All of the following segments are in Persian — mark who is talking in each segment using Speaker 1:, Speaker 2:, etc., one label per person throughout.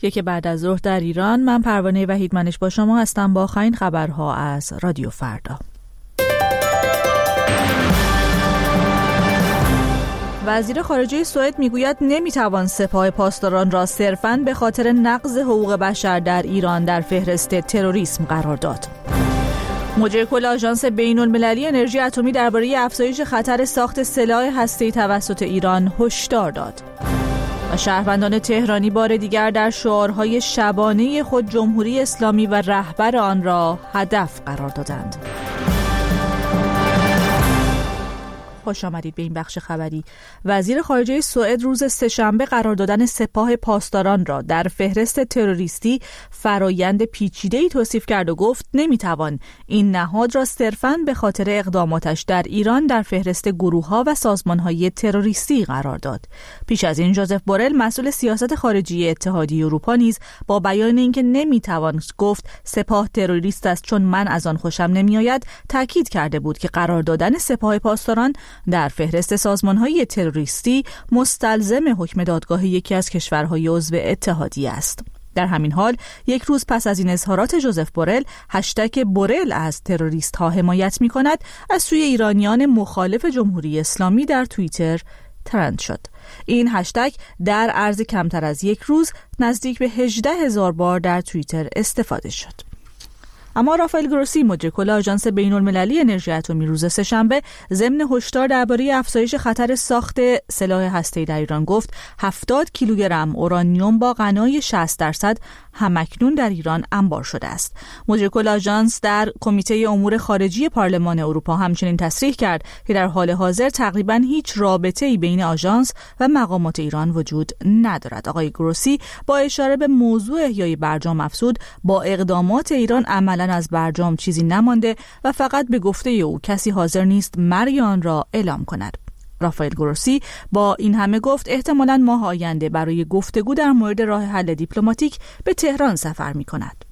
Speaker 1: یک بعد از ظهر در ایران. من پروانه وحیدمنش با شما هستم با آخرین خبرها از رادیو فردا. وزیر خارجه سوئد میگوید نمیتوان سپاه پاسداران را صرفاً به خاطر نقض حقوق بشر در ایران در فهرست تروریسم قرار داد. مدیر کل آژانس بین‌المللی انرژی اتمی درباره افزایش خطر ساخت سلاح هسته‌ای توسط ایران هشدار داد. و شهروندان تهرانی بار دیگر در شعارهای شبانه خود جمهوری اسلامی و رهبر آن را هدف قرار دادند. خوش آمدید به این بخش خبری. وزیر خارجه سوئد روز سه‌شنبه قرار دادن سپاه پاسداران را در فهرست تروریستی فرایند پیچیده‌ای توصیف کرد و گفت نمیتوان این نهاد را صرفاً به خاطر اقداماتش در ایران در فهرست گروه‌ها و سازمان‌های تروریستی قرار داد. پیش از این ژوزف بورل مسئول سیاست خارجی اتحادیه اروپا نیز با بیان اینکه نمیتوان گفت سپاه تروریست است چون من از آن خوشم نمیآید تاکید کرده بود که قرار دادن سپاه پاسداران در فهرست سازمان‌های تروریستی مستلزم حکم دادگاه یکی از کشورهای عضو اتحادیه است. در همین حال یک روز پس از این اظهارات ژوزف بورل هشتگ بورل از تروریست‌ها حمایت می‌کند از سوی ایرانیان مخالف جمهوری اسلامی در توییتر ترند شد. این هشتگ در عرض کمتر از یک روز نزدیک به 18,000 بار در توییتر استفاده شد. اما رافائل گروسی مدیر کل آژانس بین‌المللی انرژی اتمی روز سه‌شنبه ضمن هشدار درباره افزایش خطر ساخت سلاح هسته‌ای در ایران گفت 70 کیلوگرم اورانیوم با غنای 60% همکنون در ایران انبار شده است. مدیر کل آژانس در کمیته امور خارجی پارلمان اروپا همچنین تصریح کرد که در حال حاضر تقریباً هیچ رابطه‌ای بین آژانس و مقامات ایران وجود ندارد. آقای گروسی با اشاره به موضوع احیای برجام افزود با اقدامات ایران عملاً از برجام چیزی نمانده و فقط به گفته او کسی حاضر نیست مرگ آن را اعلام کند. رافائل گروسی با این همه گفت احتمالاً ماه آینده برای گفتگو در مورد راه حل دیپلماتیک به تهران سفر می کند.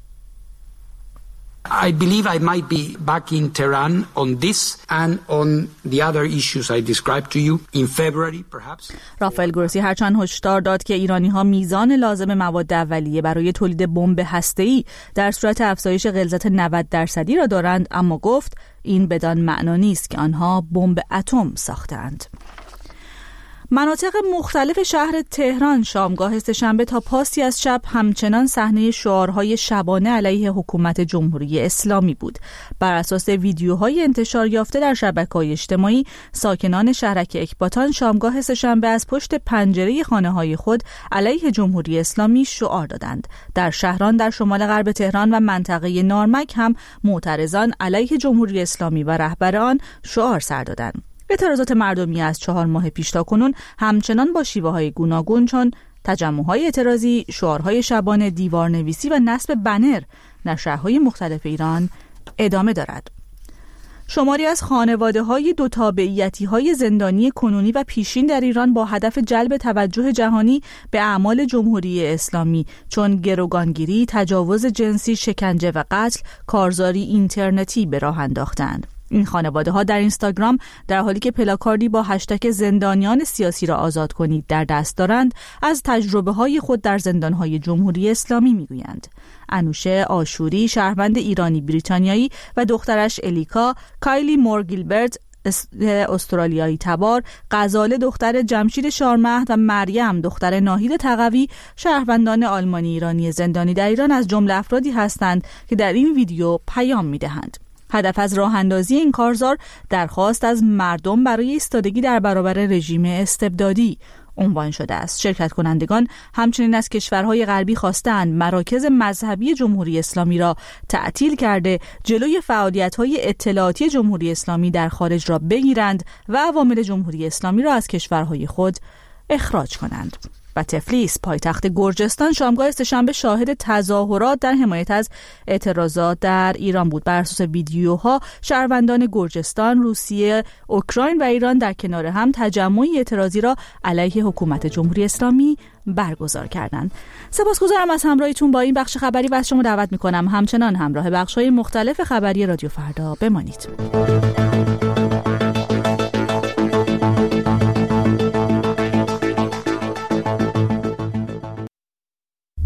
Speaker 2: I believe I might be back in Tehran on this and on the other issues I described to you in February perhaps.
Speaker 1: رافائل گروسی هرچند هشدار داد که ایرانی‌ها میزان لازم مواد اولیه برای تولید بمب هسته‌ای در صورت افزایش غلظت 90% را دارند، اما گفت این بدان معنا نیست که آنها بمب اتم ساختند. مناطق مختلف شهر تهران شامگاه سه‌شنبه تا پاسی از شب همچنان صحنه شعارهای شبانه علیه حکومت جمهوری اسلامی بود. بر اساس ویدیوهای انتشار یافته در شبکه‌های اجتماعی، ساکنان شهرک اکباتان شامگاه سه‌شنبه از پشت پنجره خانه‌های خود علیه جمهوری اسلامی شعار دادند. در شهران در شمال غرب تهران و منطقه نارمک هم معترضان علیه جمهوری اسلامی و رهبر آن شعار سر دادند. اعتراضات مردمی از 4 ماه پیش تا کنون همچنان با شیوه‌های گوناگون چون تجمع‌های اعتراضی، شعارهای شبانه، دیوارنویسی و نصب بنر در شهرهای مختلف ایران ادامه دارد. شماری از خانواده‌های دو تابعیتی‌های زندانی کنونی و پیشین در ایران با هدف جلب توجه جهانی به اعمال جمهوری اسلامی چون گروگانگیری، تجاوز جنسی، شکنجه و قتل، کارزاری اینترنتی به راه انداختند. این خانواده‌ها در اینستاگرام در حالی که پلاکاردی با هشتگ زندانیان سیاسی را آزاد کنید در دست دارند، از تجربه‌های خود در زندان‌های جمهوری اسلامی می‌گویند. انوشه آشوری، شهروند ایرانی بریتانیایی و دخترش الیکا، کایلی مور گیلبرت استرالیایی تبار، غزاله دختر جمشید شارمهد و مریم دختر ناهید تقوی شهروندان آلمانی ایرانی زندانی در ایران از جمله افرادی هستند که در این ویدیو پیام می‌دهند. هدف از راه اندازی این کارزار درخواست از مردم برای ایستادگی در برابر رژیم استبدادی عنوان شده است. شرکت کنندگان همچنین از کشورهای غربی خواستند مراکز مذهبی جمهوری اسلامی را تعطیل کرده جلوی فعالیت‌های اطلاعاتی جمهوری اسلامی در خارج را بگیرند و عوامل جمهوری اسلامی را از کشورهای خود اخراج کنند. و تفلیس پایتخت گرجستان شامگاه سه‌شنبه شاهد تظاهرات در حمایت از اعتراضات در ایران بود. بر اساس ویدیوها شهروندان گرجستان، روسیه، اوکراین و ایران در کنار هم تجمعی اعتراضی را علیه حکومت جمهوری اسلامی برگزار کردند. سپاسگزارم از همراهیتون با این بخش خبری و از شما دعوت می‌کنم همچنان همراه بخش‌های مختلف خبری رادیو فردا بمانید.